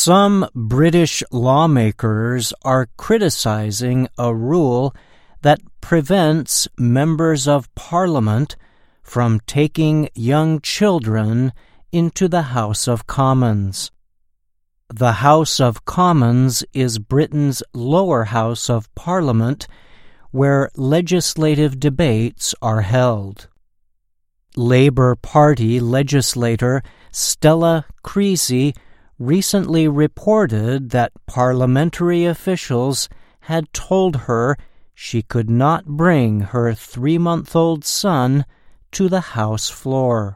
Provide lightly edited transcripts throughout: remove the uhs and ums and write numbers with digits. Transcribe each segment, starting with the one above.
Some British lawmakers are criticizing a rule that prevents members of Parliament from taking young children into the House of Commons. The House of Commons is Britain's lower house of Parliament, where legislative debates are held. Labour Party legislator Stella Creasy recently reported that parliamentary officials had told her she could not bring her 3-month-old son to the House floor.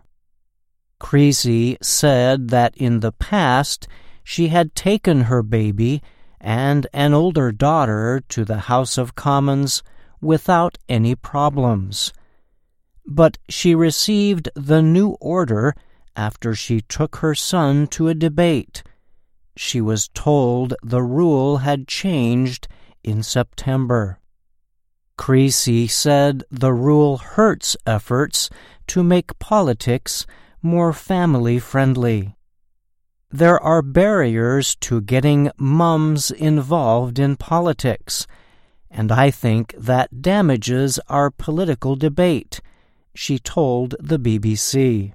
Creasy said that in the past she had taken her baby and an older daughter to the House of Commons without any problems. But she received the new order after she took her son to a debate. She was told the rule had changed in September. Creasy said the rule hurts efforts to make politics more family-friendly. There are barriers to getting mums involved in politics, and I think that damages our political debate, she told the BBC.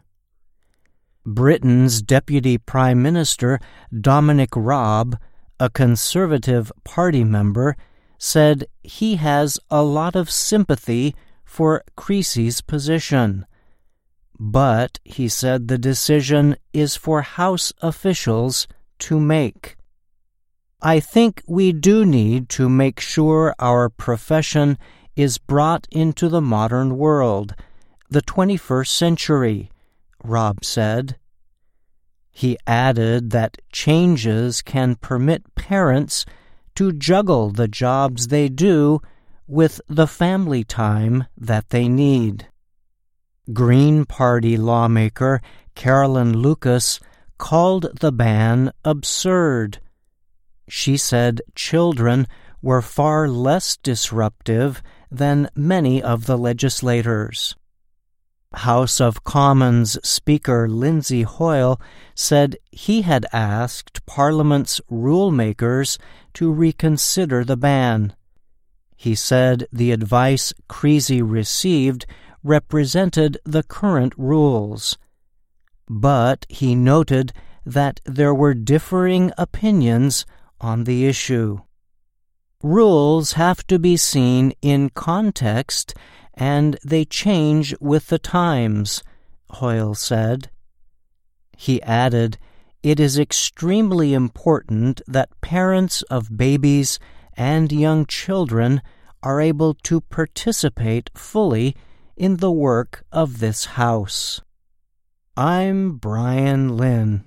Britain's Deputy Prime Minister Dominic Raab, a Conservative Party member, said he has a lot of sympathy for Creasy's position. But he said the decision is for House officials to make. I think we do need to make sure our profession is brought into the modern world, the 21st century, Raab said. He added that changes can permit parents to juggle the jobs they do with the family time that they need. Green Party lawmaker Carolyn Lucas called the ban absurd. She said children were far less disruptive than many of the legislators. House of Commons Speaker Lindsay Hoyle said he had asked Parliament's rulemakers to reconsider the ban. He said the advice Creasy received represented the current rules, but he noted that there were differing opinions on the issue. Rules have to be seen in context, and they change with the times, Hoyle said. He added, it is extremely important that parents of babies and young children are able to participate fully in the work of this House. I'm Brian Lynn.